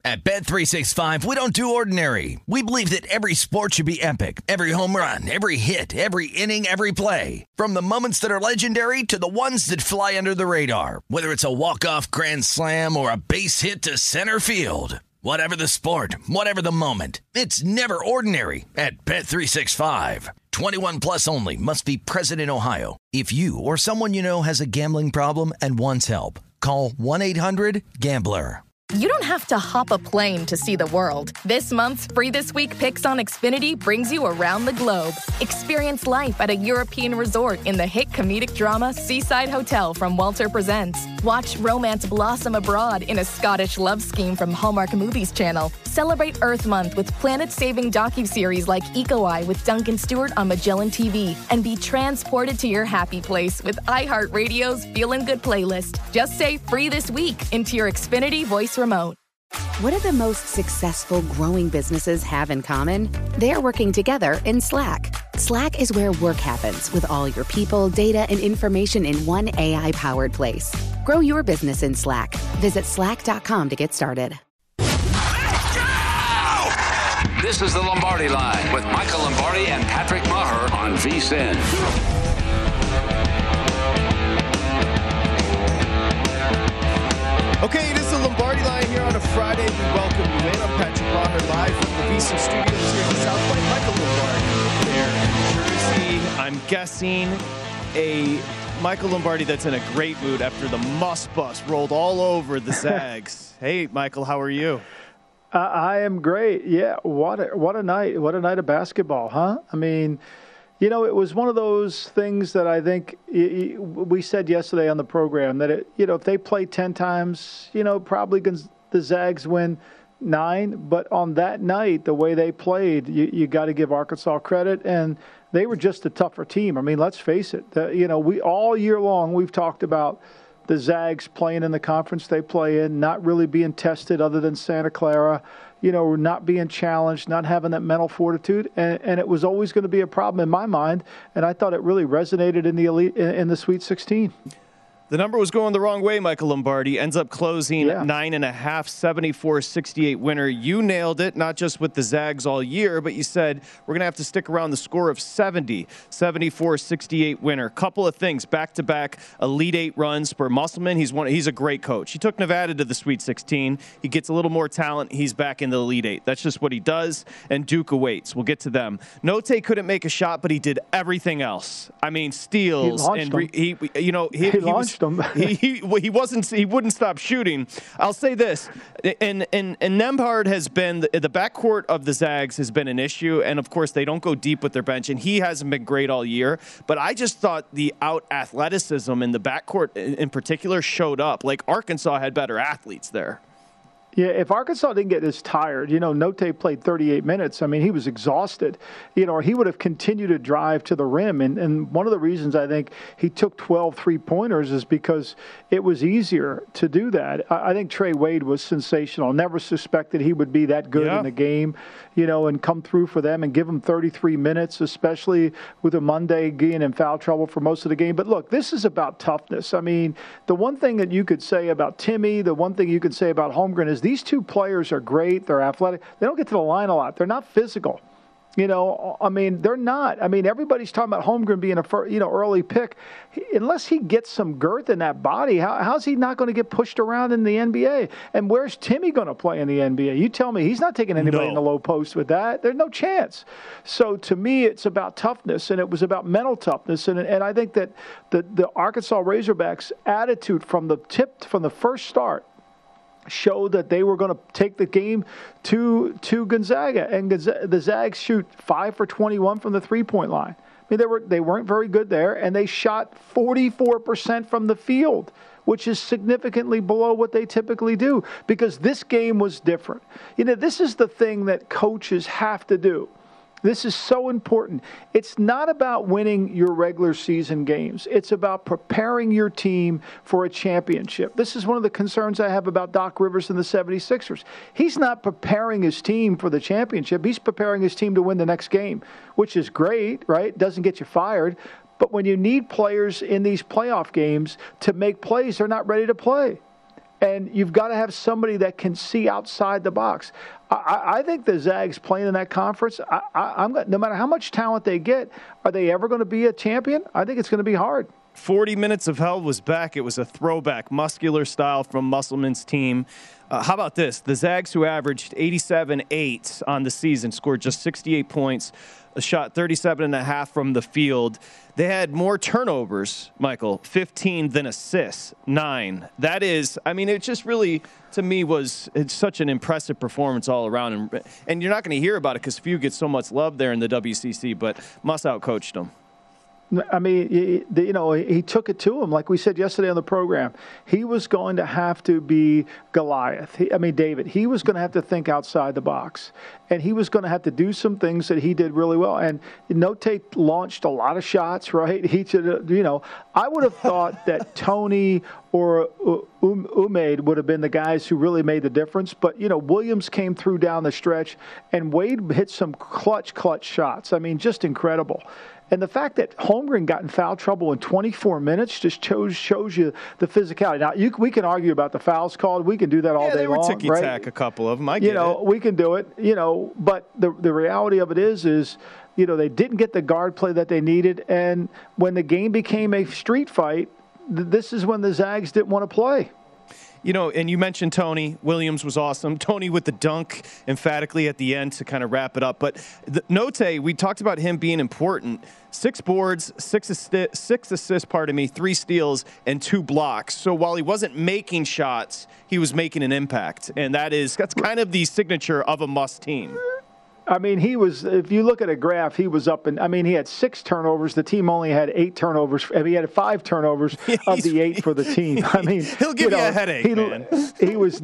At Bet365, we don't do ordinary. We believe that every sport should be epic. Every home run, every hit, every inning, every play. From the moments that are legendary to the ones that fly under the radar. Whether it's a walk-off grand slam or a base hit to center field. Whatever the sport, whatever the moment. It's never ordinary at Bet365. 21 plus only. Must be present in Ohio. If you or someone you know has a gambling problem and wants help, call 1-800-GAMBLER. You don't have to hop a plane to see the world. This month's Free This Week Picks on Xfinity brings you around the globe. Experience life at a European resort in the hit comedic drama Seaside Hotel from Walter Presents. Watch romance blossom abroad in a Scottish love scheme from Hallmark Movies Channel. Celebrate Earth Month with planet-saving docuseries like Eco Eye with Duncan Stewart on Magellan TV. And be transported to your happy place with iHeartRadio's Feelin' Good playlist. Just say Free This Week into your Xfinity voice remote. What do the most successful growing businesses have in common? They're working together in Slack. Slack is where work happens with all your people, data, and information in one AI-powered place. Grow your business in Slack. Visit slack.com to get started. This is the Lombardi Line with Michael Lombardi and Patrick Maher on VSiN. Okay, it is the Lombardi Line here on a Friday. We welcome you in. I'm Patrick Maher, live from the VSiN studios here in South Point. Michael Lombardi there in Jersey. I'm guessing a Michael Lombardi that's in a great mood after the Muss Bus rolled all over the Zags. Hey, Michael, how are you? I am great. Yeah, what a night. What a night of basketball, huh? I mean, you know, it was one of those things that I think we said yesterday on the program that, if they play 10 times, probably the Zags win 9. But on that night, the way they played, you got to give Arkansas credit. And they were just a tougher team. I mean, let's face it. We all year long, we've talked about the Zags playing in the conference they play in, not really being tested other than Santa Clara, not being challenged, not having that mental fortitude. And it was always going to be a problem in my mind. And I thought it really resonated in the elite, in the Sweet 16. The number was going the wrong way, Michael Lombardi. Ends up closing 9.5, 74-68 winner. You nailed it, not just with the Zags all year, but you said we're going to have to stick around the score of 70, 74-68 winner. Couple of things, back-to-back Elite Eight runs for Musselman. He's a great coach. He took Nevada to the Sweet 16. He gets a little more talent. He's back in the Elite Eight. That's just what he does, and Duke awaits. We'll get to them. Note couldn't make a shot, but he did everything else. I mean, steals. He launched them. He wouldn't stop shooting. I'll say this, and Nembhard has been the backcourt of the Zags has been an issue, and of course they don't go deep with their bench, and he hasn't been great all year. But I just thought the out athleticism in the backcourt in particular showed up. Like Arkansas had better athletes there. Yeah, if Arkansas didn't get as tired, Note played 38 minutes. I mean, he was exhausted, or he would have continued to drive to the rim. And one of the reasons I think he took 12 3-pointers is because it was easier to do that. I think Trey Wade was sensational. Never suspected he would be that good in the game, and come through for them and give them 33 minutes, especially with a Monday being in foul trouble for most of the game. But look, this is about toughness. I mean, the one thing that you could say about Timmy, the one thing you could say about Holmgren is these two players are great. They're athletic. They don't get to the line a lot. They're not physical. I mean, they're not. I mean, everybody's talking about Holmgren being a early pick. Unless he gets some girth in that body, how's he not going to get pushed around in the NBA? And where's Timmy going to play in the NBA? You tell me. He's not taking anybody in the low post with that. There's no chance. So to me, it's about toughness, and it was about mental toughness. And I think that the Arkansas Razorbacks' attitude from the first start showed that they were going to take the game to Gonzaga. And the Zags shoot 5 for 21 from the three-point line. I mean, they weren't very good there, and they shot 44% from the field, which is significantly below what they typically do, because this game was different. This is the thing that coaches have to do. This is so important. It's not about winning your regular season games. It's about preparing your team for a championship. This is one of the concerns I have about Doc Rivers and the 76ers. He's not preparing his team for the championship. He's preparing his team to win the next game, which is great, right? Doesn't get you fired. But when you need players in these playoff games to make plays, they're not ready to play. And you've got to have somebody that can see outside the box. I think the Zags playing in that conference, no matter how much talent they get, are they ever going to be a champion? I think it's going to be hard. 40 Minutes of Hell was back. It was a throwback, muscular style from Musselman's team. How about this? The Zags, who averaged 87.8 on the season, scored just 68 points, a shot 37.5 from the field. They had more turnovers, Michael, 15 than assists, 9. That is, I mean, it just really, to me, it's such an impressive performance all around. And you're not going to hear about it because few get so much love there in the WCC, but Muss outcoached them. I mean, he took it to him. Like we said yesterday on the program, he was going to have to be Goliath. David. He was going to have to think outside the box. And he was going to have to do some things that he did really well. And Note launched a lot of shots, right? I would have thought that Tony or Umaid would have been the guys who really made the difference. But, Williams came through down the stretch, and Wade hit some clutch shots. I mean, just incredible. And the fact that Holmgren got in foul trouble in 24 minutes just shows you the physicality. Now, we can argue about the fouls called. We can do that all day long. Yeah, they were ticky-tack, a couple of them. I get it. We can do it. But the reality of it is they didn't get the guard play that they needed. And when the game became a street fight, this is when the Zags didn't want to play. And you mentioned Tony. Williams was awesome. Tony with the dunk emphatically at the end to kind of wrap it up. But Note, we talked about him being important. 6 boards, 6 assists, 3 steals, and 2 blocks. So while he wasn't making shots, he was making an impact. And that's kind of the signature of a Muss team. I mean, if you look at a graph, he was up he had 6 turnovers. The team only had 8 turnovers. He had 5 turnovers of the 8 for the team. He'll give you a headache, man. He was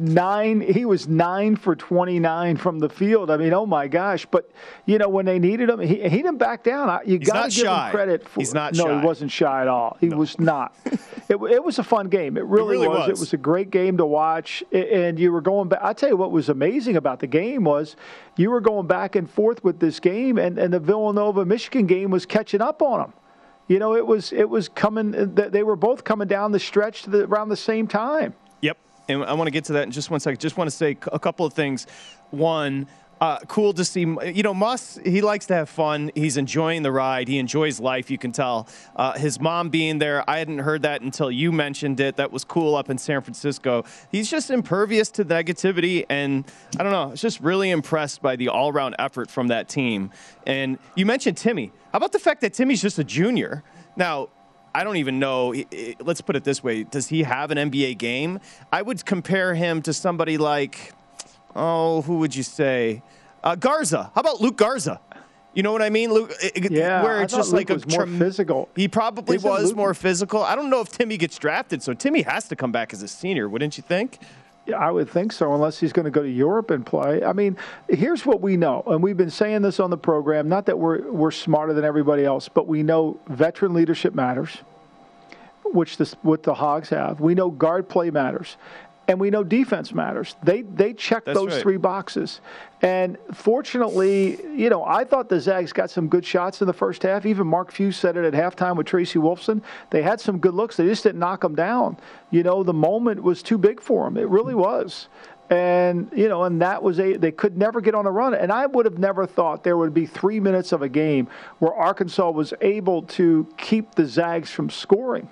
9 for 29 from the field. Oh my gosh. But, when they needed him, he didn't back down. You got to give him credit for He's not shy. No, he wasn't shy at all. He was not. It was a fun game. It really was. It was a great game to watch. And you were going back. I'll tell you what was amazing about the game was you were going back and forth with this game, and the Villanova-Michigan game was catching up on them. It was coming. They were both coming down the stretch around the same time. Yep, and I want to get to that in just one second. Just want to say a couple of things. One, cool to see. Muss, he likes to have fun. He's enjoying the ride. He enjoys life, you can tell. His mom being there, I hadn't heard that until you mentioned it. That was cool up in San Francisco. He's just impervious to negativity, and I don't know, I was just really impressed by the all-around effort from that team. And you mentioned Timmy. How about the fact that Timmy's just a junior? Now, I don't even know. Let's put it this way. Does he have an NBA game? I would compare him to somebody like, who would you say? Garza. How about Luke Garza? You know what I mean? Luke, where it's just like more physical. He probably was more physical. I don't know if Timmy gets drafted, so Timmy has to come back as a senior, wouldn't you think? Yeah, I would think so, unless he's going to go to Europe and play. Here's what we know, and we've been saying this on the program, not that we're smarter than everybody else, but we know veteran leadership matters, what the Hogs have. We know guard play matters. And we know defense matters. They check those 3 boxes. And fortunately, I thought the Zags got some good shots in the first half. Even Mark Few said it at halftime with Tracy Wolfson. They had some good looks. They just didn't knock them down. The moment was too big for them. It really was. And, and that was they could never get on a run. And I would have never thought there would be 3 minutes of a game where Arkansas was able to keep the Zags from scoring.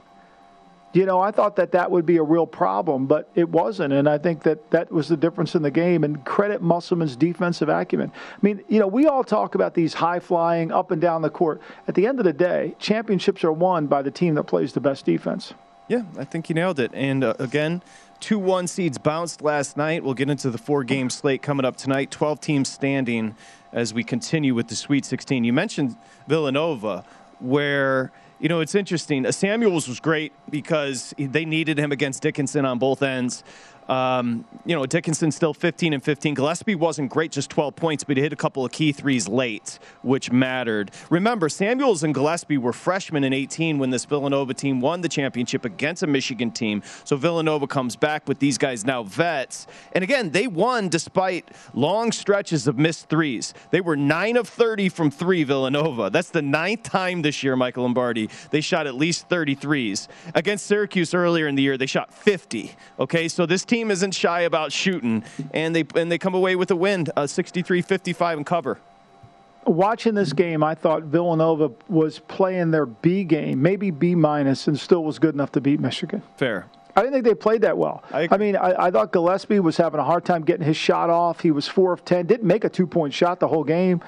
I thought that would be a real problem, but it wasn't. And I think that was the difference in the game. And credit Musselman's defensive acumen. We all talk about these high-flying, up and down the court. At the end of the day, championships are won by the team that plays the best defense. Yeah, I think you nailed it. And, again, 2-1 seeds bounced last night. We'll get into the 4-game slate coming up tonight. 12 teams standing as we continue with the Sweet 16. You mentioned Villanova, where – it's interesting. Samuels was great because they needed him against Dickinson on both ends. Dickinson still 15 and 15. Gillespie wasn't great, just 12 points, but he hit a couple of key threes late, which mattered. Remember, Samuels and Gillespie were freshmen in 18 when this Villanova team won the championship against a Michigan team. So Villanova comes back with these guys now vets. And again, they won despite long stretches of missed threes. They were 9 of 30 from 3, Villanova. That's the 9th time this year, Michael Lombardi. They shot at least 30 threes. Against Syracuse earlier in the year, they shot 50. Okay, so this team team isn't shy about shooting, and they come away with a win, 63-55 and cover. Watching this game, I thought Villanova was playing their B game, maybe B-, and still was good enough to beat Michigan. Fair. I didn't think they played that well. I thought Gillespie was having a hard time getting his shot off. He was 4 of 10, didn't make a 2-point shot the whole game,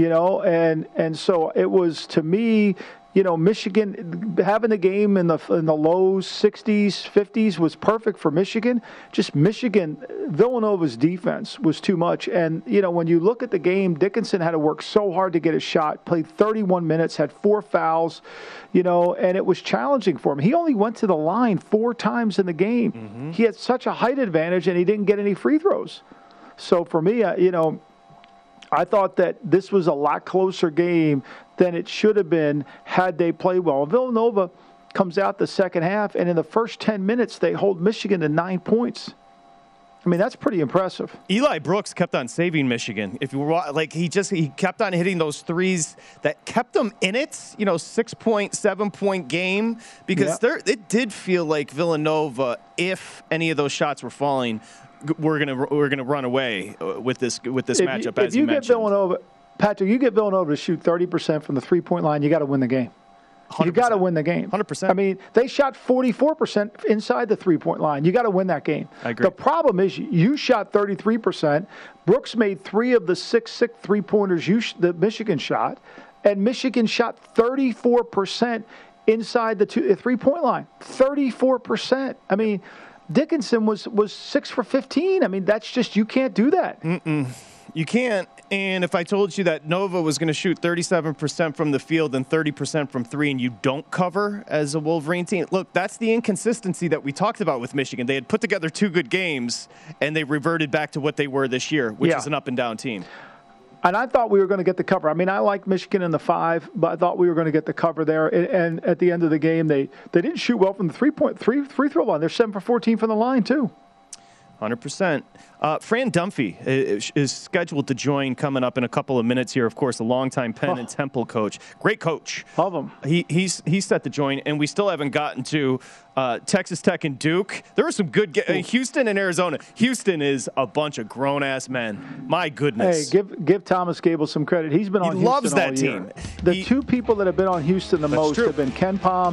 and so it was, to me, Michigan having the game in the lows, 60s, 50s was perfect for Michigan. Just Villanova's defense was too much. And, when you look at the game, Dickinson had to work so hard to get his shot, played 31 minutes, had 4 fouls, and it was challenging for him. He only went to the line 4 times in the game. Mm-hmm. He had such a height advantage, and he didn't get any free throws. So for me, I thought that this was a lot closer game than it should have been had they played well. Villanova comes out the second half, and in the first 10 minutes, they hold Michigan to 9 points. I mean, that's pretty impressive. Eli Brooks kept on saving Michigan. If you were he kept on hitting those threes that kept them in it. 6-point, 7-point game, because it did feel like Villanova, if any of those shots were falling, we're gonna run away with this matchup. As you mentioned, Patrick, you get Villanova to shoot 30% from the 3-point line, you got to win the game. 100%. You got to win the game. 100%. I mean, they shot 44% inside the 3-point line. You got to win that game. I agree. The problem is you shot 33%. Brooks made 3 of the 6 3-pointers that Michigan shot, and Michigan shot 34% inside the 3-point line. 34%. I mean, Dickinson was 6 for 15. I mean, that's just, you can't do that. You can't. And if I told you that Nova was going to shoot 37% from the field and 30% from 3, and you don't cover as a Wolverine team, look, that's the inconsistency that we talked about with Michigan. They had put together 2 good games, and they reverted back to what they were this year, which is an up-and-down team. And I thought we were going to get the cover. I mean, I like Michigan in the 5, but I thought we were going to get the cover there. And at the end of the game, they didn't shoot well from the free throw line. They're 7 for 14 from the line, too. 100%. Fran Dunphy is scheduled to join coming up in a couple of minutes here. Of course, a longtime Penn and Temple coach. Great coach. Love him. He's set to join, and we still haven't gotten to Texas Tech and Duke. There were some good Houston and Arizona. Houston is a bunch of grown-ass men. My goodness. Hey, give Thomas Gable some credit. He's been on Houston loves that all team. Year. The 2 people that have been on Houston the most have been Ken Pom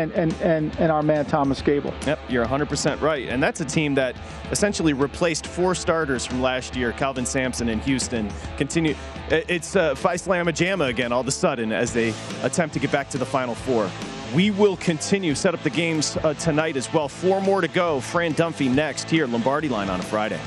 and our man Thomas Gable. Yep, you're 100% right. And that's a team that essentially replaced 4 starters from last year. Calvin Sampson in Houston. It's Phi Slamma Jamma again all of a sudden as they attempt to get back to the Final Four. We will continue, set up the games tonight as well. 4 more to go. Fran Dunphy next here, Lombardi Line on a Friday.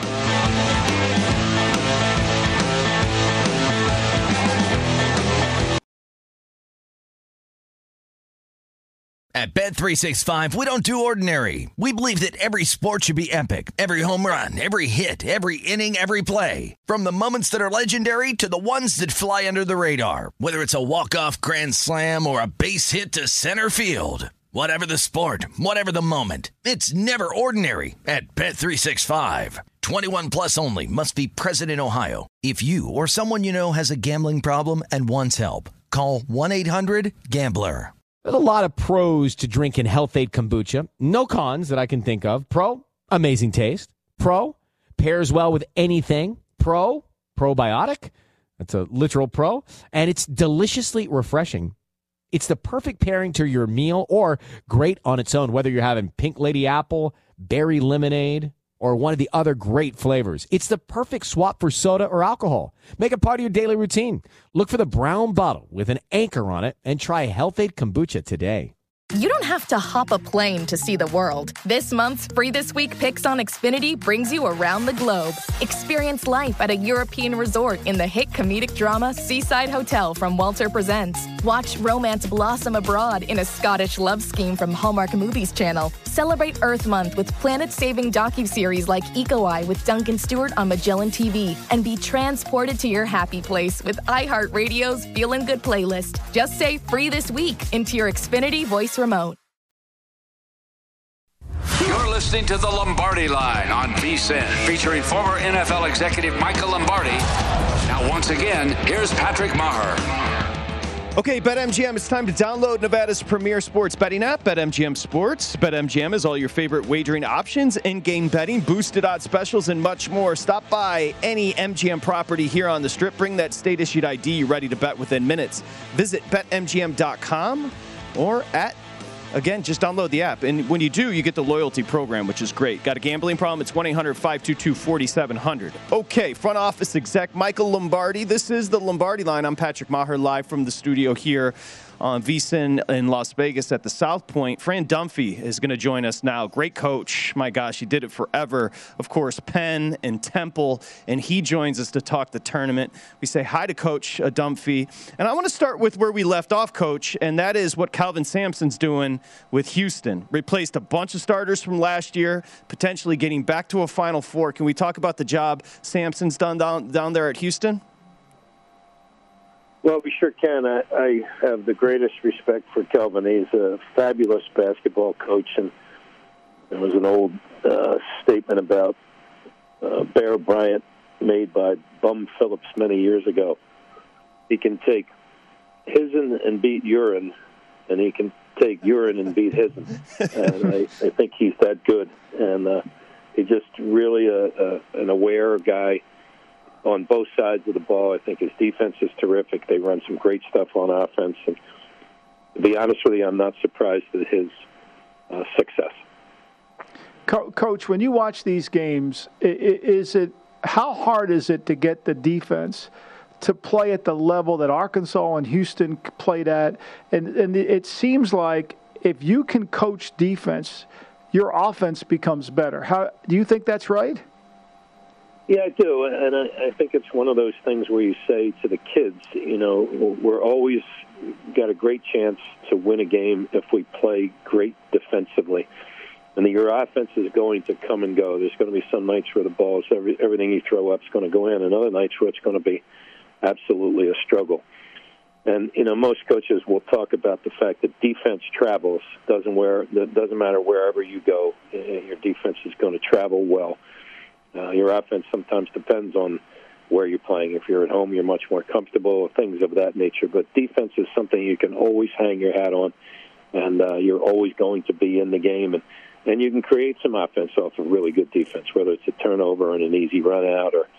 At Bet365, we don't do ordinary. We believe that every sport should be epic. Every home run, every hit, every inning, every play. From the moments that are legendary to the ones that fly under the radar. Whether it's a walk-off grand slam or a base hit to center field. Whatever the sport, whatever the moment. It's never ordinary at Bet365. 21 plus only. Must be present in Ohio. If you or someone you know has a gambling problem and wants help, call 1-800-GAMBLER. There's a lot of pros to drinking Health-Ade kombucha. No cons that I can think of. Pro, amazing taste. Pro, pairs well with anything. Pro, probiotic. That's a literal pro. And it's deliciously refreshing. It's the perfect pairing to your meal or great on its own, whether you're having pink lady apple, berry lemonade, or one of the other great flavors. It's the perfect swap for soda or alcohol. Make it part of your daily routine. Look for the brown bottle with an anchor on it and try Health-Ade kombucha today. You don't have to hop a plane to see the world. This month's Free This Week Picks on Xfinity brings you around the globe. Experience life at a European resort in the hit comedic drama Seaside Hotel from Walter Presents. Watch romance blossom abroad in a Scottish love scheme from Hallmark Movies Channel. Celebrate Earth Month with planet-saving docuseries like Eco Eye with Duncan Stewart on Magellan TV. And be transported to your happy place with iHeartRadio's Feelin' Good playlist. Just say Free This Week into your Xfinity voice remote. You're listening to the Lombardi Line on VSiN, featuring former NFL executive Michael Lombardi. Now, once again, here's Patrick Maher. Okay, BetMGM, it's time to download Nevada's premier sports betting app, BetMGM Sports. BetMGM has all your favorite wagering options, in-game betting, boosted odds specials, and much more. Stop by any MGM property here on the Strip. Bring that state-issued ID ready to bet within minutes. Visit BetMGM.com or again, just download the app. And when you do, you get the loyalty program, which is great. Got a gambling problem? It's 1-800-522-4700. Okay, front office exec Michael Lombardi. This is the Lombardi Line. I'm Patrick Maher, live from the studio here on VSiN in Las Vegas at the South Point. Fran Dunphy is going to join us now. Great coach. My gosh, he did it forever. Of course, Penn and Temple, and he joins us to talk the tournament. We say hi to Coach Dunphy. And I want to start with where we left off, Coach, and that is what Calvin Sampson's doing with Houston. Replaced a bunch of starters from last year, potentially getting back to a Final Four. Can we talk about the job Sampson's done down there at Houston? Well, we sure can. I have the greatest respect for Kelvin. He's a fabulous basketball coach, and there was an old statement about Bear Bryant made by Bum Phillips many years ago. He can take hisn and beat urine, and he can take urine and beat hisn. And I think he's that good. And he's just really an aware guy on both sides of the ball. I think his defense is terrific. They run some great stuff on offense. And to be honest with you, I'm not surprised at his success. Coach, when you watch these games, how hard is it to get the defense to play at the level that Arkansas and Houston played at? And it seems like if you can coach defense, your offense becomes better. Do you think that's right? Yeah, I do, and I think it's one of those things where you say to the kids, we're always got a great chance to win a game if we play great defensively. And your offense is going to come and go. There's going to be some nights where the ball is everything you throw up is going to go in, and other nights where it's going to be absolutely a struggle. And, most coaches will talk about the fact that defense travels. Doesn't matter wherever you go, your defense is going to travel well. Your offense sometimes depends on where you're playing. If you're at home, you're much more comfortable, things of that nature. But defense is something you can always hang your hat on, and you're always going to be in the game. And you can create some offense off of really good defense, whether it's a turnover and an easy run out or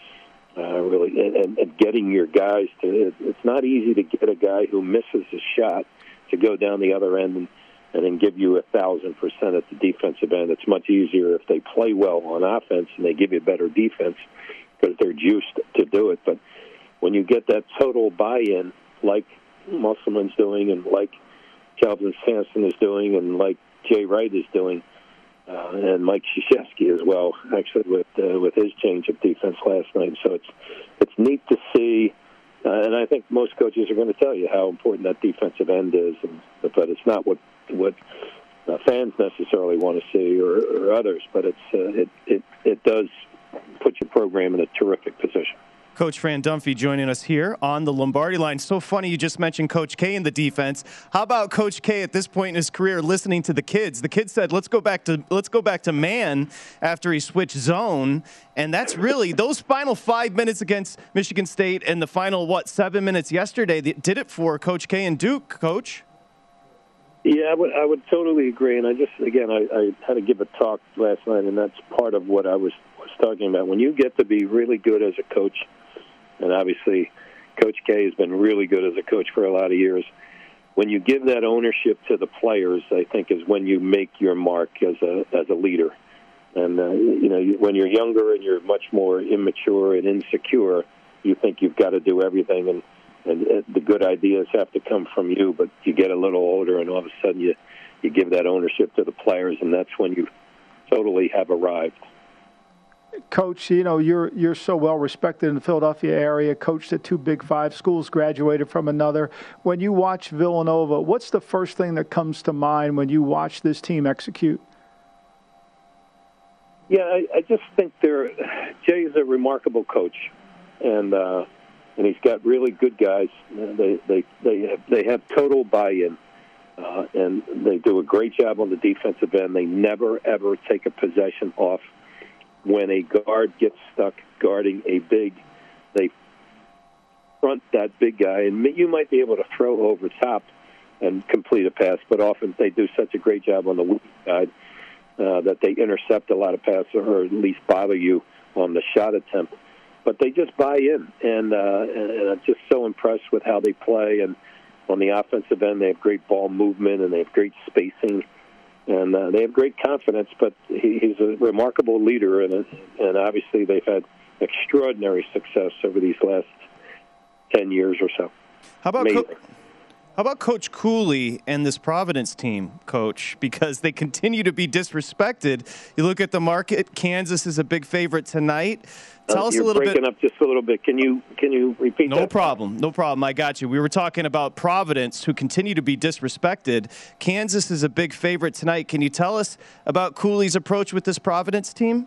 and getting your guys to – it's not easy to get a guy who misses a shot to go down the other end and then give you 1,000% at the defensive end. It's much easier if they play well on offense and they give you better defense because they're juiced to do it. But when you get that total buy-in, like Musselman's doing and like Calvin Sampson is doing and like Jay Wright is doing, and Mike Krzyzewski as well, actually, with his change of defense last night. So it's neat to see. And I think most coaches are going to tell you how important that defensive end is, but it's not what fans necessarily want to see or others. But it does put your program in a terrific position. Coach Fran Dunphy joining us here on the Lombardi Line. So funny you just mentioned Coach K in the defense. How about Coach K at this point in his career listening to the kids? The kids said, let's go back to man after he switched zone. And that's really those final 5 minutes against Michigan State and the final, 7 minutes yesterday that did it for Coach K and Duke, Coach. Yeah, I would totally agree. And I had to give a talk last night, and that's part of what I was talking about. When you get to be really good as a coach, and obviously Coach K has been really good as a coach for a lot of years, when you give that ownership to the players, I think is when you make your mark as a leader. And, when you're younger and you're much more immature and insecure, you think you've got to do everything, and the good ideas have to come from you, but you get a little older and all of a sudden you give that ownership to the players, and that's when you totally have arrived. Coach, you're so well respected in the Philadelphia area, coached at 2 Big Five schools, graduated from another. When you watch Villanova, what's the first thing that comes to mind when you watch this team execute? Yeah, I just think Jay is a remarkable coach, and he's got really good guys. They have total buy-in, and they do a great job on the defensive end. They never ever take a possession off. When a guard gets stuck guarding a big, they front that big guy, and you might be able to throw over top and complete a pass, but often they do such a great job on the weak side that they intercept a lot of passes or at least bother you on the shot attempt. But they just buy in, and I'm just so impressed with how they play. And on the offensive end, they have great ball movement, and they have great spacing, and they have great confidence. But he's a remarkable leader, and obviously they've had extraordinary success over these last 10 years or so. How about Coach Cooley and this Providence team, Coach? Because they continue to be disrespected. You look at the market. Kansas is a big favorite tonight. Tell us a little bit. You're breaking up just a little bit. Can you repeat that? No problem. I got you. We were talking about Providence, who continue to be disrespected. Kansas is a big favorite tonight. Can you tell us about Cooley's approach with this Providence team?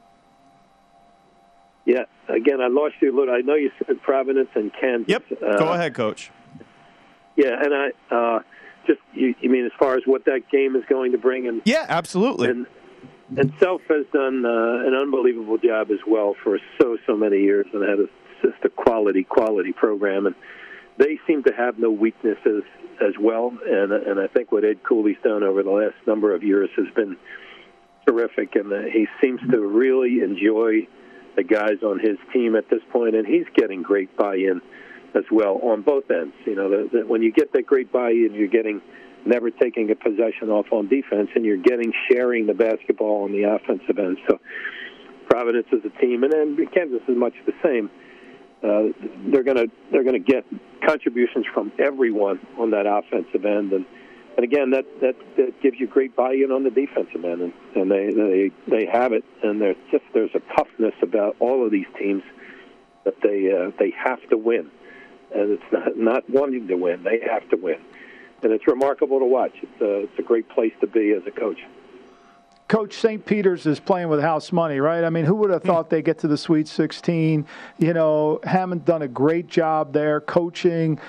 Yeah. Again, I lost you a little. I know you said Providence and Kansas. Yep. Go ahead, Coach. Yeah, and you mean as far as what that game is going to bring? And yeah, absolutely. And Self has done an unbelievable job as well for so many years, and had just a quality program. And they seem to have no weaknesses as well. And I think what Ed Cooley's done over the last number of years has been terrific. And he seems to really enjoy the guys on his team at this point, and he's getting great buy-in as well on both ends. You know, when you get that great buy-in, you're getting never taking a possession off on defense, and you're getting sharing the basketball on the offensive end. So Providence is a team, and then Kansas is much the same. They're gonna get contributions from everyone on that offensive end, and again that gives you great buy-in on the defensive end, and they have it, and there's a toughness about all of these teams that they have to win. And it's not wanting to win. They have to win. And it's remarkable to watch. It's a great place to be as a coach. Coach, St. Peter's is playing with house money, right? I mean, who would have thought they'd get to the Sweet 16? You know, Hammond done a great job there coaching.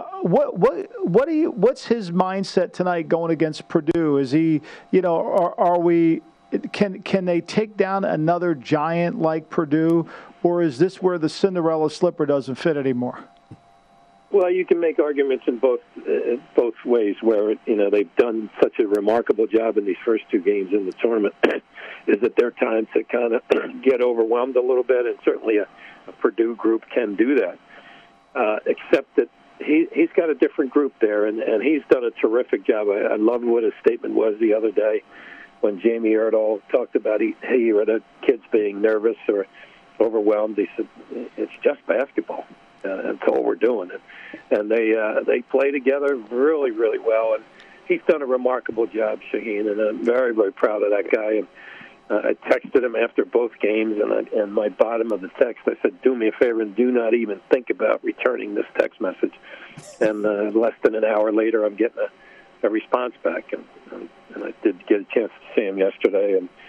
What's his mindset tonight going against Purdue? Is he, you know, can they take down another giant like Purdue, or is this where the Cinderella slipper doesn't fit anymore? Well, you can make arguments in both ways. Where they've done such a remarkable job in these first two games in the tournament, is it their time to kind of get overwhelmed a little bit? And certainly a Purdue group can do that, except that he's got a different group there, and he's done a terrific job. I love what his statement was the other day when Jamie Erdahl talked about the kids being nervous or overwhelmed. He said it's just basketball. That's all we're doing. And they play together really, really well. And he's done a remarkable job, Shaheen, and I'm very, very proud of that guy. And I texted him after both games, and my bottom of the text, I said, do me a favor and do not even think about returning this text message. And less than an hour later, I'm getting a response back. And I did get a chance to see him yesterday. And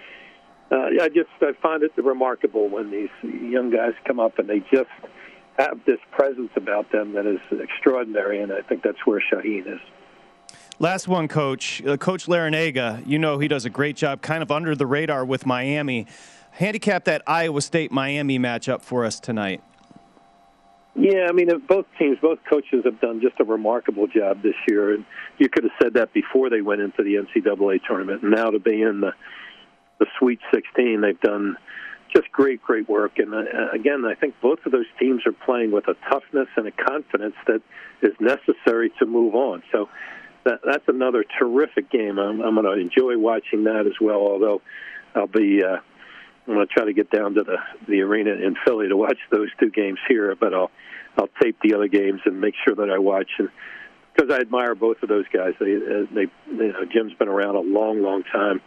I find it remarkable when these young guys come up and they just have this presence about them that is extraordinary, and I think that's where Shaheen is. Last one, Coach. Coach Larinaga, he does a great job kind of under the radar with Miami. Handicap that Iowa State-Miami matchup for us tonight. Yeah, I mean, both coaches have done just a remarkable job this year, and you could have said that before they went into the NCAA tournament. And now to be in the Sweet 16, they've done just great work. And again, I think both of those teams are playing with a toughness and a confidence that is necessary to move on. So that's another terrific game. I'm going to enjoy watching that as well, although I'm going to try to get down to the arena in Philly to watch those two games here, but I'll tape the other games and make sure that I watch. And because I admire both of those guys. Jim's been around a long time,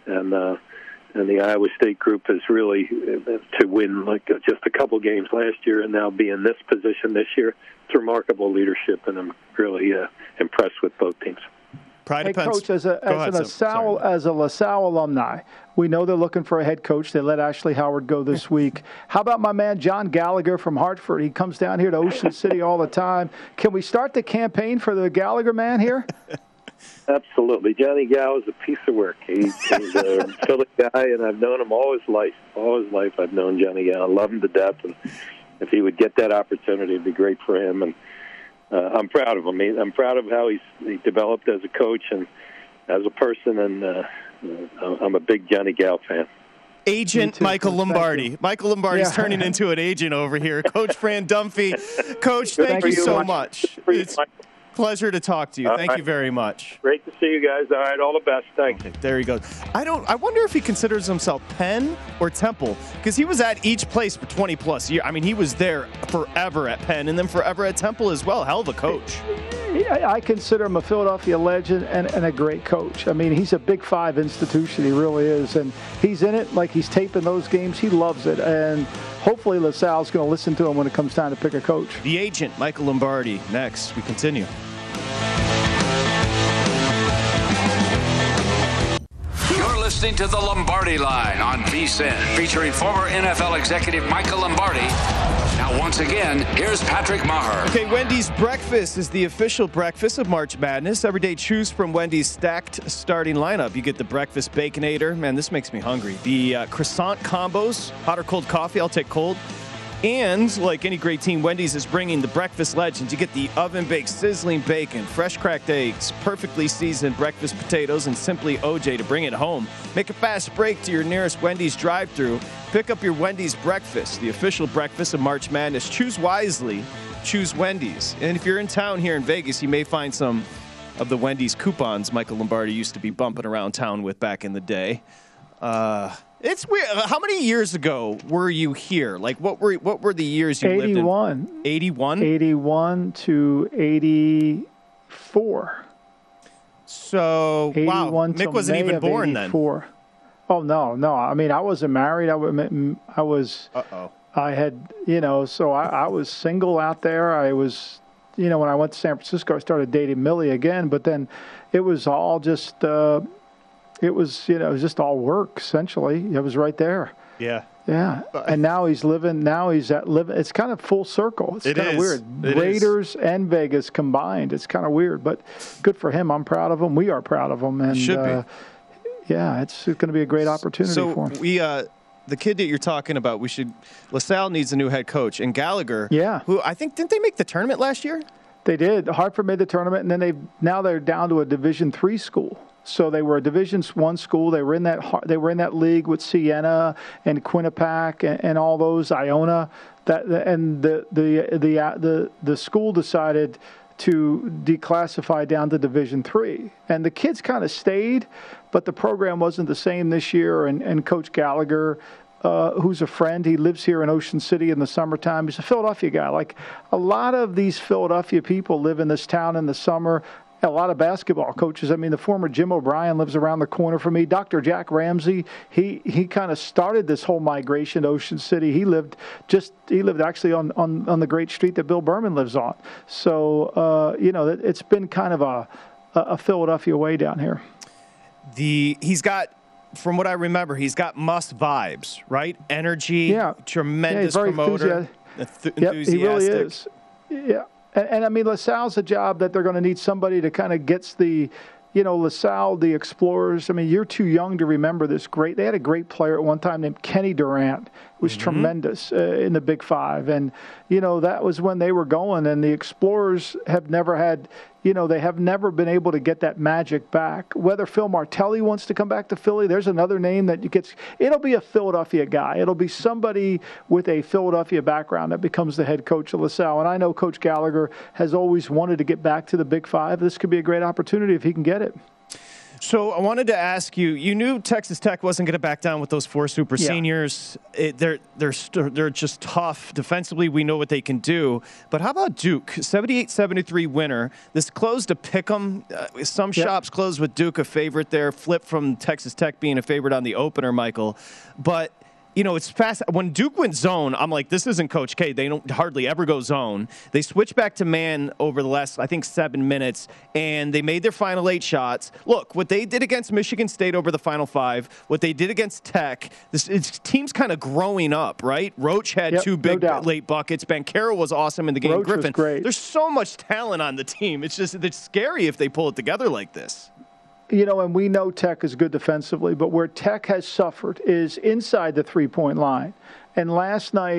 and the Iowa State group has really, to win just a couple games last year and now be in this position this year, it's remarkable leadership, and I'm really impressed with both teams. Hey, Coach, as a LaSalle alumni, we know they're looking for a head coach. They let Ashley Howard go this week. How about my man John Gallagher from Hartford? He comes down here to Ocean City all the time. Can we start the campaign for the Gallagher man here? Absolutely. Johnny Gow is a piece of work. He's a Philly guy, and I've known him all his life. All his life I've known Johnny Gow. I love him to death. And if he would get that opportunity, it'd be great for him. And I'm proud of him. I'm proud of how he developed as a coach and as a person. And I'm a big Johnny Gal fan. Agent Michael Lombardi. Michael Lombardi's turning into an agent over here. Coach Fran Dunphy. Coach, thank you so much. It's a pleasure to talk to you. Thank you very much. Great to see you guys. All right, all the best. Thanks. Okay, there he goes. I wonder if he considers himself Penn or Temple, because he was at each place for 20-plus years. I mean, he was there forever at Penn and then forever at Temple as well. Hell of a coach. I consider him a Philadelphia legend and a great coach. I mean, he's a Big Five institution. He really is. And he's in it like he's taping those games. He loves it. And hopefully LaSalle's going to listen to him when it comes time to pick a coach. The agent, Michael Lombardi. Next, we continue. You're listening to the Lombardi Line on VSiN, featuring former NFL executive Michael Lombardi. Now, once again, here's Patrick Maher. Okay, Wendy's Breakfast is the official breakfast of March Madness. Every day, choose from Wendy's stacked starting lineup. You get the Breakfast Baconator. Man, this makes me hungry. The croissant combos, hot or cold coffee. I'll take cold. And like any great team, Wendy's is bringing the breakfast legends. You get the oven-baked sizzling bacon, fresh cracked eggs, perfectly seasoned breakfast potatoes, and Simply OJ to bring it home. Make a fast break to your nearest Wendy's drive-thru. Pick up your Wendy's Breakfast, the official breakfast of March Madness. Choose wisely. Choose Wendy's. And if you're in town here in Vegas, you may find some of the Wendy's coupons Michael Lombardi used to be bumping around town with back in the day. It's weird. How many years ago were you here? Like, what were the years you lived in? 81. 81? 81 to 84. So, wow. Mick wasn't even born then. Oh, no. I mean, I wasn't married. I was. Uh-oh. I had, so I was single out there. I was, when I went to San Francisco, I started dating Millie again. But then it was all just... It was just all work, essentially. It was right there. Yeah. Yeah. And now he's living, it's kind of full circle. It's kind of weird. Raiders and Vegas combined. It's kind of weird, but good for him. I'm proud of him. We are proud of him. And, should be. Yeah, it's going to be a great opportunity for him. So the kid that you're talking about, LaSalle needs a new head coach. And Gallagher, who I think, didn't they make the tournament last year? They did. Hartford made the tournament, and then now they're down to a Division III school. So they were a Division I school. They were in that league with Siena and Quinnipiac and all those, Iona. The school decided to declassify down to Division III, and the kids kind of stayed, but the program wasn't the same this year. And Coach Gallagher, who's a friend, he lives here in Ocean City in the summertime. He's a Philadelphia guy. Like a lot of these Philadelphia people live in this town in the summer. A lot of basketball coaches. I mean, the former Jim O'Brien lives around the corner from me. Dr. Jack Ramsey, he kind of started this whole migration to Ocean City. He lived actually on the great street that Bill Berman lives on. So, it's been kind of a Philadelphia way down here. He's got, from what I remember, he's got must vibes, right? Energy, tremendous promoter, enthusiastic. Yep, he really is. Yeah. And I mean, LaSalle's a job that they're going to need somebody to kind of gets the, LaSalle, the Explorers. I mean, you're too young to remember this they had a great player at one time named Kenny Durant, who was tremendous in the Big Five. And, that was when they were going. And the Explorers have never had, they have never been able to get that magic back. Whether Phil Martelli wants to come back to Philly, there's another name that it'll be a Philadelphia guy. It'll be somebody with a Philadelphia background that becomes the head coach of LaSalle. And I know Coach Gallagher has always wanted to get back to the Big Five. This could be a great opportunity if he can get it. So I wanted to ask you, you knew Texas Tech wasn't going to back down with those four super seniors. They're just tough. Defensively, we know what they can do. But how about Duke? 78-73 winner. This closed to pick 'em. Some shops closed with Duke a favorite there. Flip from Texas Tech being a favorite on the opener, Michael. But it's fast. When Duke went zone, I'm like, this isn't Coach K. They don't hardly ever go zone. They switched back to man over the last, I think, 7 minutes, and they made their final 8 shots. Look, what they did against Michigan State over the final 5, what they did against Tech, this team's kind of growing up, right? Roach had 2 big late buckets. Banchero was awesome in the game. Roach Griffin. Was great. There's so much talent on the team. It's scary if they pull it together like this. And we know Tech is good defensively, but where Tech has suffered is inside the three-point line. And last night,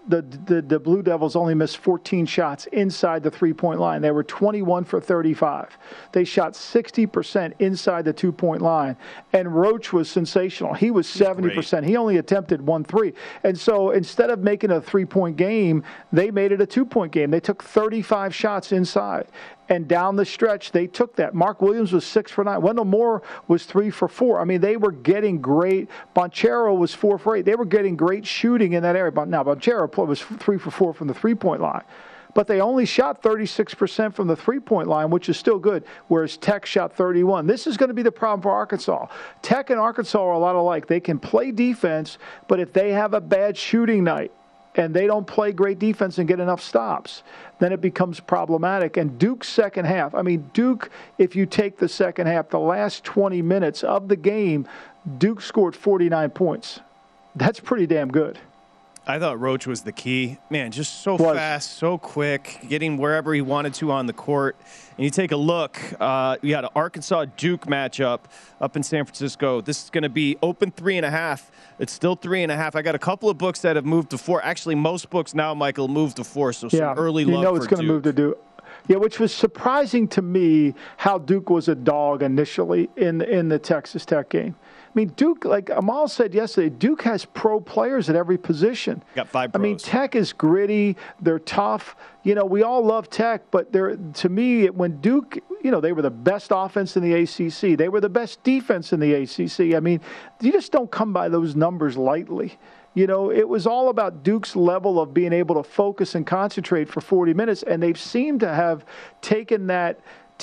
the Blue Devils only missed 14 shots inside the three-point line. They were 21 for 35. They shot 60% inside the two-point line. And Roach was sensational. He was 70%. He only attempted 1 3. And so instead of making a three-point game, they made it a two-point game. They took 35 shots inside. And down the stretch, they took that. Mark Williams was 6 for 9. Wendell Moore was 3 for 4. I mean, they were getting great. Bonchero was 4 for 8. They were getting great shooting in that area. Now, Bonchero was 3 for 4 from the three-point line. But they only shot 36% from the three-point line, which is still good, whereas Tech shot 31. This is going to be the problem for Arkansas. Tech and Arkansas are a lot alike. They can play defense, but if they have a bad shooting night, and they don't play great defense and get enough stops, then it becomes problematic. And Duke's second half, I mean, Duke, if you take the second half, the last 20 minutes of the game, Duke scored 49 points. That's pretty damn good. I thought Roach was the key. Man, just so fast, so quick, getting wherever he wanted to on the court. And you take a look, we had an Arkansas-Duke matchup up in San Francisco. This is going to be open 3.5. It's still 3.5. I got a couple of books that have moved to 4. Actually, most books now, Michael, move to 4. So some early love for Duke. You know it's going to move to Duke. Yeah, which was surprising to me how Duke was a dog initially in the Texas Tech game. I mean, Duke, like Amal said yesterday, Duke has pro players at every position. Got 5 pros. I mean, Tech is gritty. They're tough. You know, we all love Tech, but to me, when Duke, you know, they were the best offense in the ACC. They were the best defense in the ACC. I mean, you just don't come by those numbers lightly. You know, it was all about Duke's level of being able to focus and concentrate for 40 minutes, and they've seemed to have taken that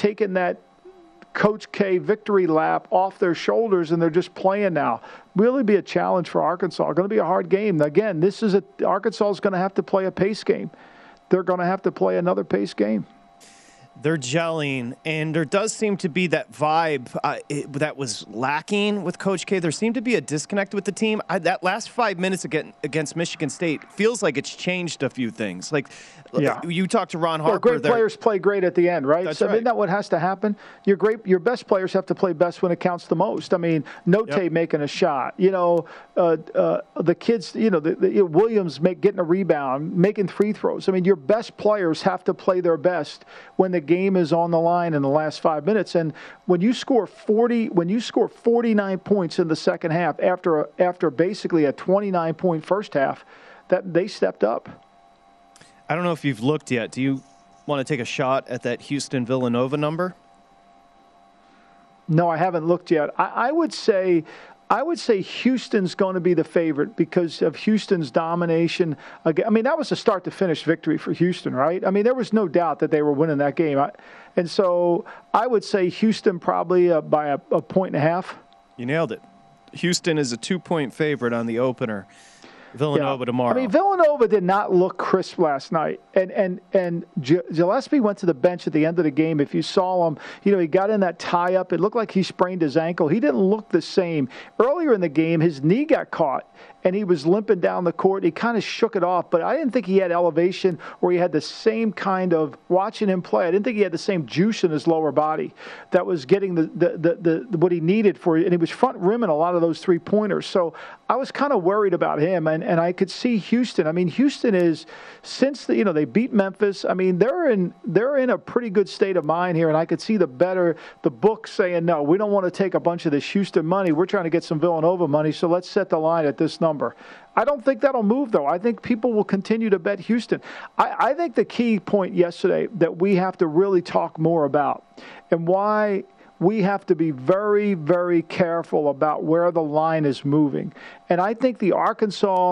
Coach K victory lap off their shoulders, and they're just playing now. Really be a challenge for Arkansas. Going to be a hard game. Again, Arkansas is going to have to play a pace game. They're going to have to play another pace game. They're gelling, and there does seem to be that vibe that was lacking with Coach K. There seemed to be a disconnect with the team. That last 5 minutes against Michigan State feels like it's changed a few things. Like, you talked to Ron Harper. Well, great players play great at the end, right? That's so right. Isn't that what has to happen? Your best players have to play best when it counts the most. I mean, Note making a shot. You know, the kids, you know, Williams getting a rebound, making free throws. I mean, your best players have to play their best when the game is on the line in the last 5 minutes. And when you score 49 points in the second half after basically a 29-point first half, that they stepped up. I don't know if you've looked yet. Do you want to take a shot at that Houston-Villanova number? No, I haven't looked yet. I would say Houston's going to be the favorite because of Houston's domination. I mean, that was a start-to-finish victory for Houston, right? I mean, there was no doubt that they were winning that game. And so I would say Houston probably by a 1.5. You nailed it. Houston is a 2-point favorite on the opener. Villanova tomorrow. I mean, Villanova did not look crisp last night. And Gillespie went to the bench at the end of the game. If you saw him, you know, he got in that tie-up. It looked like he sprained his ankle. He didn't look the same. Earlier in the game, his knee got caught, and he was limping down the court. He kind of shook it off, but I didn't think he had elevation or he had the same kind of, watching him play, I didn't think he had the same juice in his lower body that was getting the what he needed for it. And he was front rimming a lot of those three-pointers. So I was kind of worried about him, and I could see Houston. I mean, Houston is, since they beat Memphis, I mean, they're in a pretty good state of mind here, and I could see the book saying, no, we don't want to take a bunch of this Houston money. We're trying to get some Villanova money, so let's set the line at this number. I don't think that'll move, though. I think people will continue to bet Houston. I think the key point yesterday that we have to really talk more about, and why we have to be very, very careful about where the line is moving. And I think the Arkansas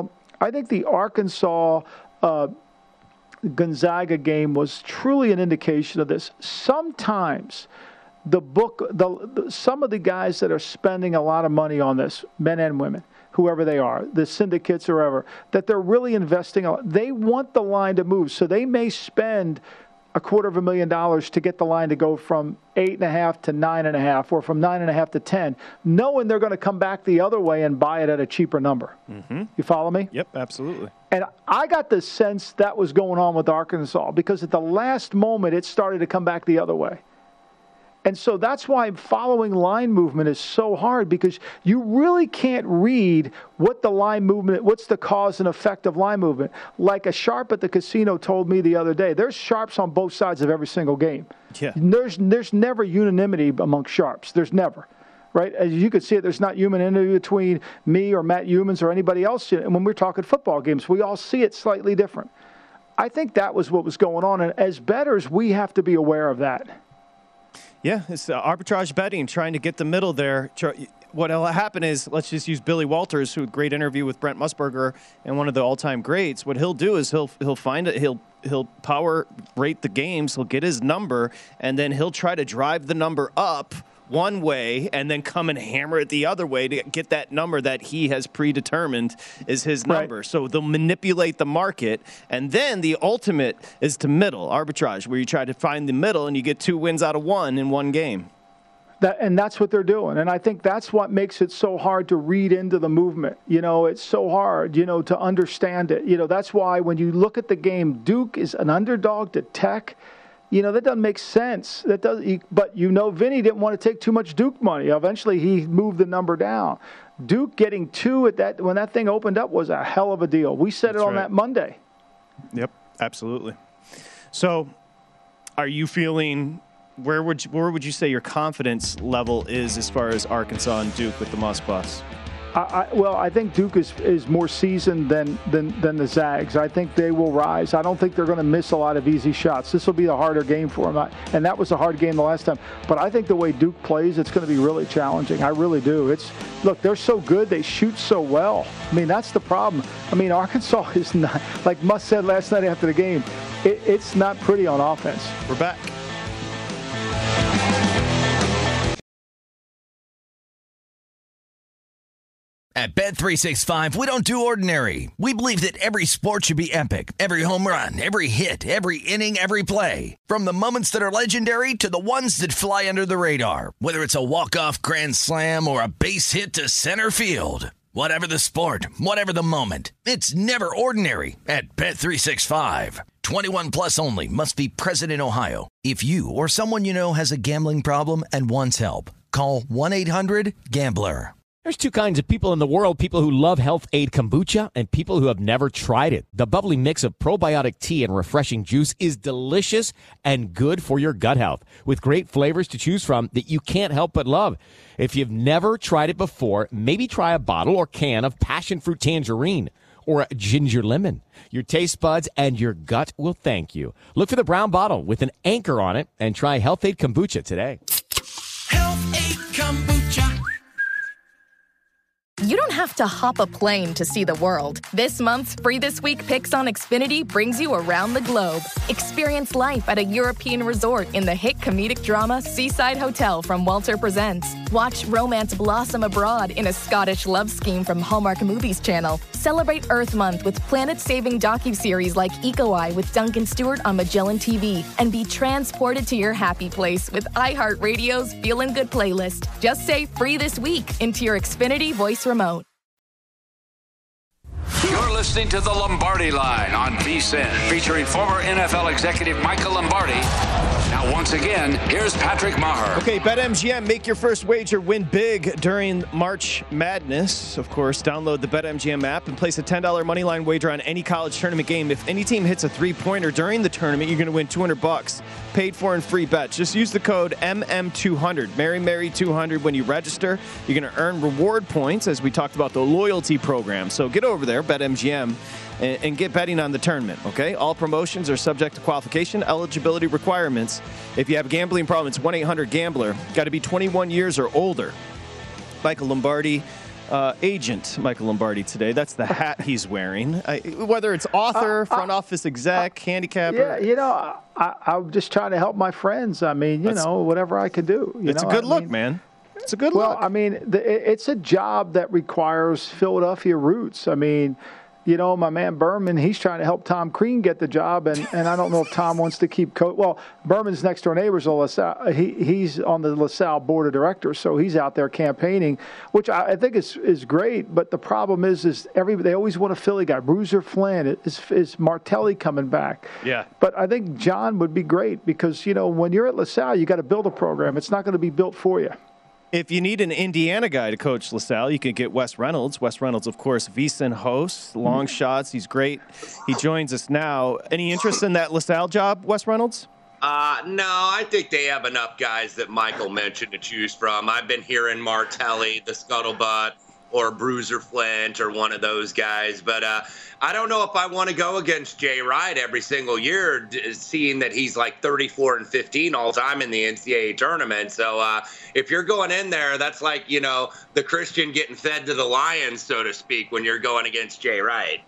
Gonzaga game was truly an indication of this. Sometimes some of the guys that are spending a lot of money on this, men and women, whoever they are, the syndicates or whoever, that they're really investing a lot. They want the line to move, so they may spend $250,000 to get the line to go from 8.5 to 9.5, or from 9.5 to 10, knowing they're going to come back the other way and buy it at a cheaper number. Mm-hmm. You follow me? Yep, absolutely. And I got the sense that was going on with Arkansas, because at the last moment it started to come back the other way. And so that's why following line movement is so hard, because you really can't read what the line movement, what's the cause and effect of line movement. Like a sharp at the casino told me the other day, there's sharps on both sides of every single game. Yeah. There's never unanimity among sharps. There's never. Right? As you can see it, there's not unanimity between me or Matt Youmans or anybody else. And when we're talking football games, we all see it slightly different. I think that was what was going on. And as bettors, we have to be aware of that. Yeah, it's arbitrage betting, trying to get the middle there. What'll happen is, let's just use Billy Walters, who had a great interview with Brent Musburger and one of the all-time greats. What he'll do is he'll find it. He'll power rate the games. He'll get his number, and then he'll try to drive the number up one way and then come and hammer it the other way to get that number that he has predetermined is his number. Right. So they'll manipulate the market, and then the ultimate is to middle arbitrage, where you try to find the middle and you get 2 wins out of 1 in one game. And that's what they're doing. And I think that's what makes it so hard to read into the movement. It's so hard, to understand it. That's why when you look at the game, Duke is an underdog to Tech. That doesn't make sense. But Vinny didn't want to take too much Duke money. Eventually, he moved the number down. Duke getting 2 when that thing opened up was a hell of a deal. We said it on that Monday. Yep, absolutely. So, are you feeling? Where would you say your confidence level is as far as Arkansas and Duke with the Muss Bus? I think Duke is more seasoned than the Zags. I think they will rise. I don't think they're going to miss a lot of easy shots. This will be a harder game for them, and that was a hard game the last time. But I think the way Duke plays, it's going to be really challenging. I really do. Look, they're so good. They shoot so well. I mean, that's the problem. I mean, Arkansas is not, like Muss said last night after the game, it's not pretty on offense. We're back. At Bet365, we don't do ordinary. We believe that every sport should be epic. Every home run, every hit, every inning, every play. From the moments that are legendary to the ones that fly under the radar. Whether it's a walk-off grand slam or a base hit to center field. Whatever the sport, whatever the moment. It's never ordinary at Bet365. 21 plus only. Must be present in Ohio. If you or someone you know has a gambling problem and wants help, call 1-800-GAMBLER. There's 2 kinds of people in the world, people who love Health Aid Kombucha and people who have never tried it. The bubbly mix of probiotic tea and refreshing juice is delicious and good for your gut health, with great flavors to choose from that you can't help but love. If you've never tried it before, maybe try a bottle or can of passion fruit tangerine or a ginger lemon. Your taste buds and your gut will thank you. Look for the brown bottle with an anchor on it and try Health Aid Kombucha today. Health Aid Kombucha. You don't have to hop a plane to see the world. This month's Free This Week Picks on Xfinity brings you around the globe. Experience life at a European resort in the hit comedic drama Seaside Hotel from Walter Presents. Watch romance blossom abroad in a Scottish love scheme from Hallmark Movies Channel. Celebrate Earth Month with planet-saving docuseries like Eco Eye with Duncan Stewart on Magellan TV. And be transported to your happy place with iHeartRadio's Feelin' Good playlist. Just say Free This Week into your Xfinity voice remote. You're listening to the Lombardi Line on VSiN, featuring former NFL executive Michael Lombardi. Now, once again, here's Patrick Maher. Okay, BetMGM, make your first wager, win big during March Madness. Of course, download the BetMGM app and place a $10 moneyline wager on any college tournament game. If any team hits a three-pointer during the tournament, you're going to win $200 paid for in free bets. Just use the code MM200, Mary200 when you register. You're going to earn reward points, as we talked about the loyalty program. So get over there, BetMGM, and get betting on the tournament, okay? All promotions are subject to qualification, eligibility requirements. If you have a gambling problem, it's 1-800-GAMBLER. Got to be 21 years or older. Michael Lombardi, agent Michael Lombardi today. That's the hat he's wearing. Whether it's author, front office exec, handicapper. Yeah, I'm just trying to help my friends. I mean, whatever I could do. It's a good look, man. It's a good look. Well, I mean, it's a job that requires Philadelphia roots. I mean, My man Berman, he's trying to help Tom Crean get the job, and I don't know if Tom wants to keep coach. Well, Berman's next door neighbor's LaSalle. He's on the LaSalle board of directors, so he's out there campaigning, which I think is great. But the problem is they always want a Philly guy. Bruiser Flynn, is Martelli coming back? Yeah. But I think John would be great because when you're at LaSalle, you got to build a program. It's not going to be built for you. If you need an Indiana guy to coach LaSalle, you can get Wes Reynolds. Wes Reynolds, of course, VSiN host, long shots. He's great. He joins us now. Any interest in that LaSalle job, Wes Reynolds? No, I think they have enough guys that Michael mentioned to choose from. I've been hearing Martelli, the Scuttlebutt, or Bruiser Flint, or one of those guys. But I don't know if I want to go against Jay Wright every single year, seeing that he's like 34-15 all time in the NCAA tournament. So if you're going in there, that's like, the Christian getting fed to the lions, so to speak, when you're going against Jay Wright.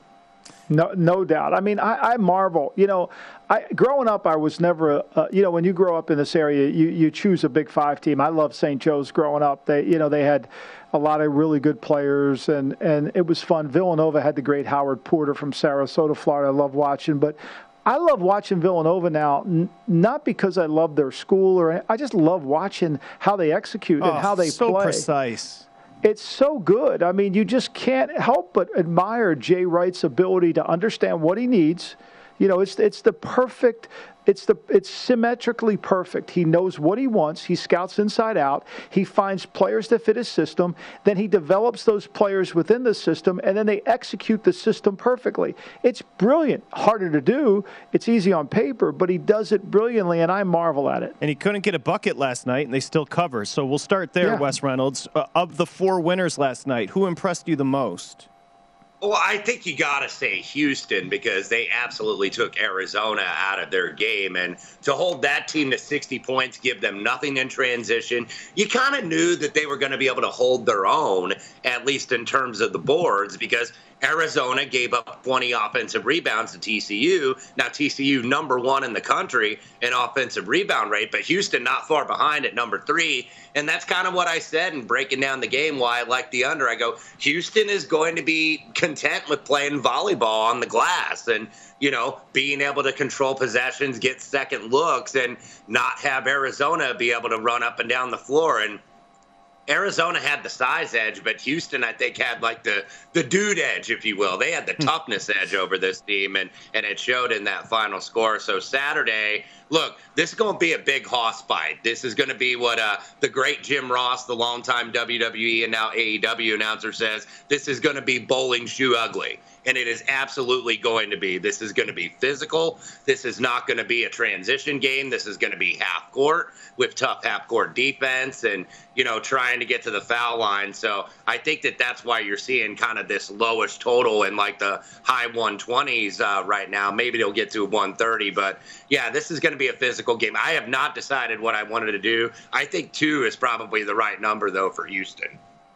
No doubt. I mean, I marvel. Growing up, I was never, when you grow up in this area, you choose a Big Five team. I loved St. Joe's growing up. They had a lot of really good players, and it was fun. Villanova had the great Howard Porter from Sarasota, Florida. I love watching, but I love watching Villanova now, not because I love their school I just love watching how they execute and how they play. So precise. It's so good. I mean, you just can't help but admire Jay Wright's ability to understand what he needs. It's the perfect. It's symmetrically perfect. He knows what he wants. He scouts inside out. He finds players that fit his system. Then he develops those players within the system, and then they execute the system perfectly. It's brilliant. Harder to do. It's easy on paper, but he does it brilliantly, and I marvel at it. And he couldn't get a bucket last night, and they still cover. So we'll start there, Wes Reynolds. Of the 4 winners last night, who impressed you the most? Well, I think you got to say Houston because they absolutely took Arizona out of their game. And to hold that team to 60 points, give them nothing in transition, you kind of knew that they were going to be able to hold their own, at least in terms of the boards, because Arizona gave up 20 offensive rebounds to TCU. Now, TCU number 1 in the country in offensive rebound rate, but Houston not far behind at number 3. And that's kind of what I said in breaking down the game, why I like the under. I go, Houston is going to be content with playing volleyball on the glass and, being able to control possessions, get second looks, and not have Arizona be able to run up and down the floor. And Arizona had the size edge, but Houston, I think, had like the dude edge, if you will. They had the toughness edge over this team, and it showed in that final score. So Saturday, look, this is going to be a big hoss fight. This is going to be what the great Jim Ross, the longtime WWE and now AEW announcer, says. This is going to be bowling shoe ugly. And it is absolutely going to be. This is going to be physical. This is not going to be a transition game. This is going to be half court with tough half court defense and, trying to get to the foul line. So I think that's why you're seeing kind of this lowish total in like the high 120s right now. Maybe they'll get to 130. But, yeah, this is going to be a physical game. I have not decided what I wanted to do. I think 2 is probably the right number, though, for Houston.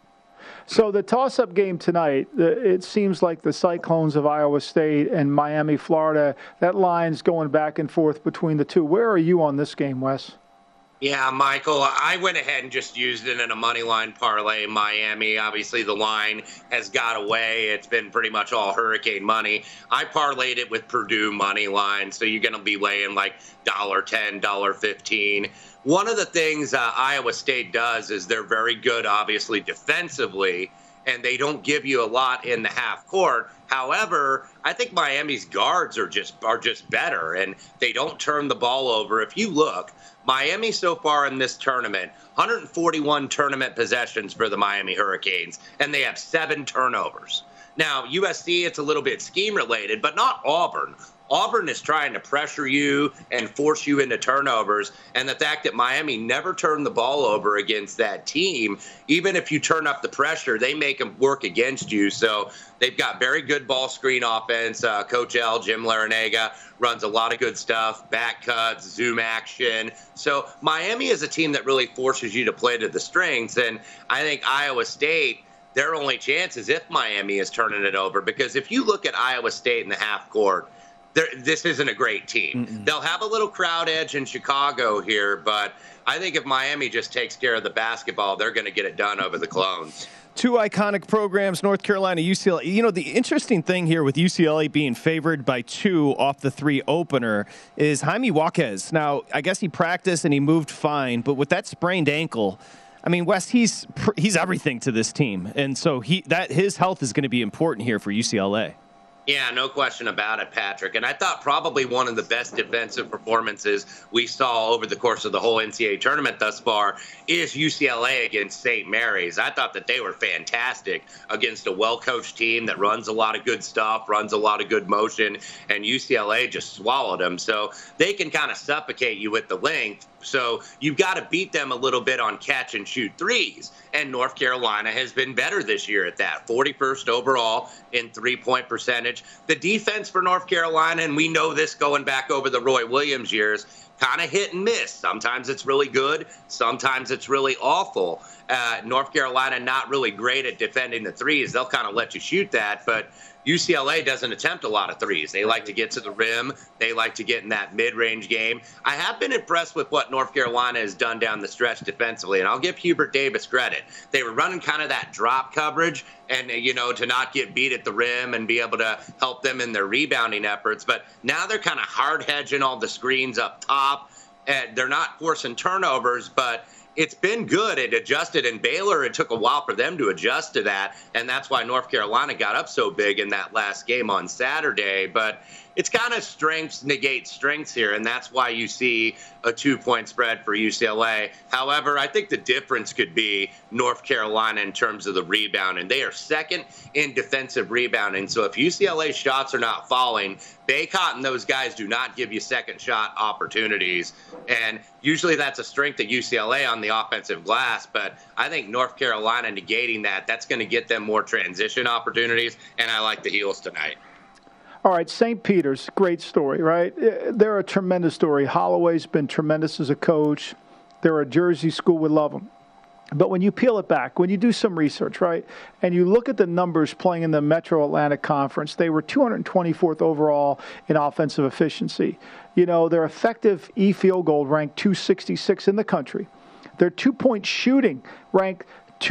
So the toss-up game tonight, it seems like the Cyclones of Iowa State and Miami, Florida, that line's going back and forth between the two. Where are you on this game, Wes? Yeah, Michael, I went ahead and just used it in a money line parlay in Miami. Obviously, the line has got away. It's been pretty much all Hurricane money. I parlayed it with Purdue money line, so you're going to be laying like $1.10, $1.15. One of the things Iowa State does is they're very good, obviously, defensively, and they don't give you a lot in the half court. However, I think Miami's guards are just better, and they don't turn the ball over. If you look, Miami so far in this tournament, 141 tournament possessions for the Miami Hurricanes, and they have 7 turnovers. Now, USC, it's a little bit scheme-related, but not Auburn. Auburn is trying to pressure you and force you into turnovers, and the fact that Miami never turned the ball over against that team, even if you turn up the pressure, they make them work against you. So they've got very good ball screen offense. Coach L, Jim Larinaga, runs a lot of good stuff, back cuts, zoom action. So Miami is a team that really forces you to play to the strengths, and I think Iowa State, their only chance is if Miami is turning it over, because if you look at Iowa State in the half court, this isn't a great team. Mm-mm. They'll have a little crowd edge in Chicago here, but I think if Miami just takes care of the basketball, they're going to get it done over the Clones. Two iconic programs, North Carolina, UCLA. You know, the interesting thing here with UCLA being favored by 2 off the 3 opener is Jaime Jaquez. Now, I guess he practiced and he moved fine, but with that sprained ankle, I mean, Wes, he's everything to this team. And so his health is going to be important here for UCLA. Yeah, no question about it, Patrick. And I thought probably one of the best defensive performances we saw over the course of the whole NCAA tournament thus far is UCLA against St. Mary's. I thought that they were fantastic against a well-coached team that runs a lot of good stuff, runs a lot of good motion, and UCLA just swallowed them. So they can kind of suffocate you with the length. So you've got to beat them a little bit on catch and shoot threes. And North Carolina has been better this year at that. 41st overall in 3-point percentage. The defense for North Carolina, and we know this going back over the Roy Williams years, kind of hit and miss. Sometimes it's really good. Sometimes it's really awful. North Carolina not really great at defending the threes. They'll kind of let you shoot that, but UCLA doesn't attempt a lot of threes. They like to get to the rim. They like to get in that mid-range game. I have been impressed with what North Carolina has done down the stretch defensively, and I'll give Hubert Davis credit. They were running kind of that drop coverage and, to not get beat at the rim and be able to help them in their rebounding efforts. But now they're kind of hard hedging all the screens up top. And they're not forcing turnovers, but it's been good. It adjusted in Baylor. It took a while for them to adjust to that, and that's why North Carolina got up so big in that last game on Saturday. But it's kind of strengths negate strengths here, and that's why you see a 2-point spread for UCLA. However, I think the difference could be North Carolina in terms of the rebounding. They are second in defensive rebounding, so if UCLA shots are not falling, Bacot and those guys do not give you second shot opportunities. And usually that's a strength of UCLA on the offensive glass, but I think North Carolina negating that, that's going to get them more transition opportunities, and I like the Heels tonight. All right, St. Peter's, great story, right? They're a tremendous story. Holloway's been tremendous as a coach. They're a Jersey school. We love them. But when you peel it back, when you do some research, right, and you look at the numbers playing in the Metro Atlantic Conference, they were 224th overall in offensive efficiency. Their effective field goal ranked 266 in the country. Their 2-point shooting ranked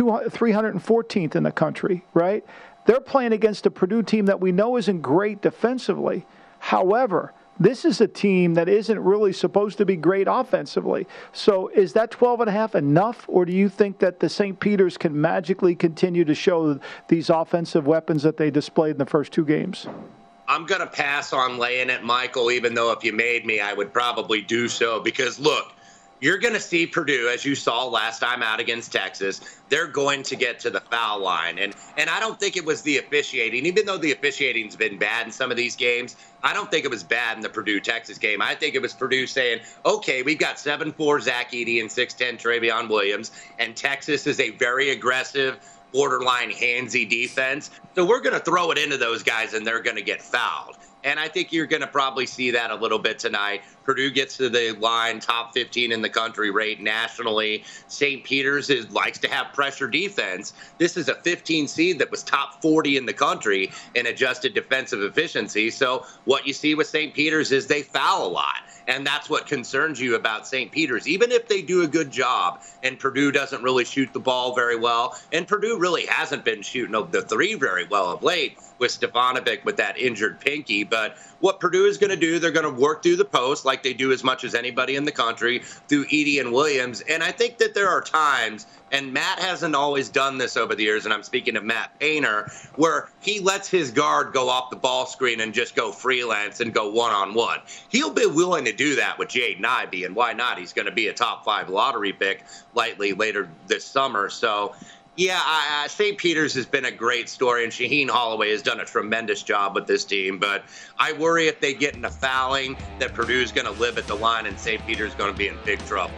314th in the country, right? They're playing against a Purdue team that we know isn't great defensively. However, this is a team that isn't really supposed to be great offensively. So is that 12.5 enough, or do you think that the St. Peter's can magically continue to show these offensive weapons that they displayed in the first 2 games? I'm going to pass on laying it, Michael, even though if you made me, I would probably do so. Because, look, you're going to see Purdue, as you saw last time out against Texas, they're going to get to the foul line. And I don't think it was the officiating. Even though the officiating's been bad in some of these games, I don't think it was bad in the Purdue-Texas game. I think it was Purdue saying, okay, we've got 7'4" Zach Edey and 6'10" Travion Williams, and Texas is a very aggressive, borderline handsy defense. So we're going to throw it into those guys, and they're going to get fouled. And I think you're going to probably see that a little bit tonight. Purdue gets to the line, top 15 in the country rate nationally. St. Peter's likes to have pressure defense. This is a 15 seed that was top 40 in the country in adjusted defensive efficiency. So what you see with St. Peter's is they foul a lot. And that's what concerns you about St. Peter's. Even if they do a good job and Purdue doesn't really shoot the ball very well, and Purdue really hasn't been shooting the three very well of late with Stefanovic with that injured pinky. But what Purdue is going to do, they're going to work through the post like they do as much as anybody in the country through Edey and Williams. And I think that there are times, and Matt hasn't always done this over the years, and I'm speaking of Matt Painter, where he lets his guard go off the ball screen and just go freelance and go one-on-one. He'll be willing to do that with Jaden Ivey, and why not? He's going to be a top 5 lottery pick likely later this summer. So, yeah, St. Peter's has been a great story, and Shaheen Holloway has done a tremendous job with this team. But I worry if they get into fouling that Purdue's going to live at the line and St. Peter's going to be in big trouble.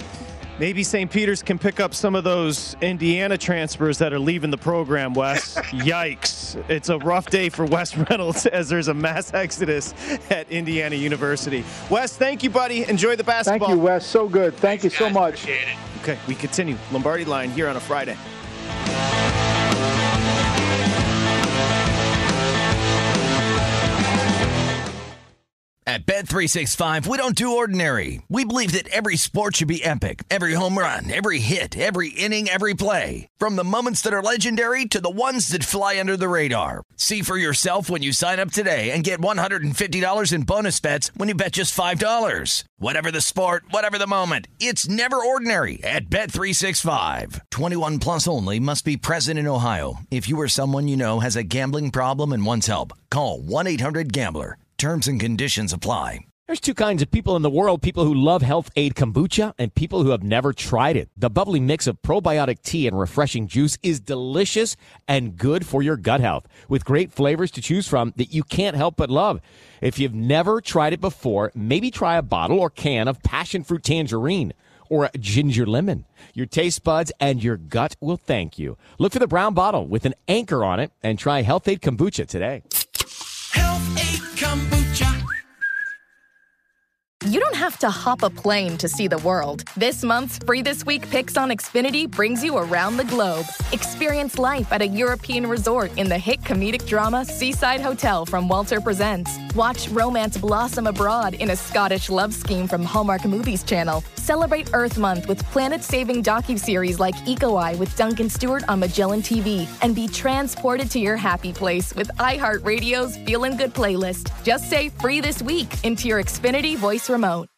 Maybe St. Peter's can pick up some of those Indiana transfers that are leaving the program, Wes. Yikes. It's a rough day for Wes Reynolds as there's a mass exodus at Indiana University. Wes, thank you, buddy. Enjoy the basketball. Thank you, Wes. So good. Thanks, you so much. Appreciate it. Okay, we continue. Lombardi Line here on a Friday. At Bet365, we don't do ordinary. We believe that every sport should be epic. Every home run, every hit, every inning, every play. From the moments that are legendary to the ones that fly under the radar. See for yourself when you sign up today and get $150 in bonus bets when you bet just $5. Whatever the sport, whatever the moment, it's never ordinary at Bet365. 21 plus only. Must be present in Ohio. If you or someone you know has a gambling problem and wants help, call 1-800-GAMBLER. Terms and conditions apply. There's two kinds of people in the world, people who love Health Aid Kombucha and people who have never tried it. The bubbly mix of probiotic tea and refreshing juice is delicious and good for your gut health, with great flavors to choose from that you can't help but love. If you've never tried it before, maybe try a bottle or can of passion fruit tangerine or a ginger lemon. Your taste buds and your gut will thank you. Look for the brown bottle with an anchor on it and try Health Aid Kombucha today. Health Aid Kombucha. You don't have to hop a plane to see the world. This month's Free This Week Picks on Xfinity brings you around the globe. Experience life at a European resort in the hit comedic drama Seaside Hotel from Walter Presents. Watch romance blossom abroad in a Scottish love scheme from Hallmark Movies Channel. Celebrate Earth Month with planet-saving docuseries like Eco Eye with Duncan Stewart on Magellan TV. And be transported to your happy place with iHeartRadio's Feelin' Good playlist. Just say Free This Week into your Xfinity voice remote.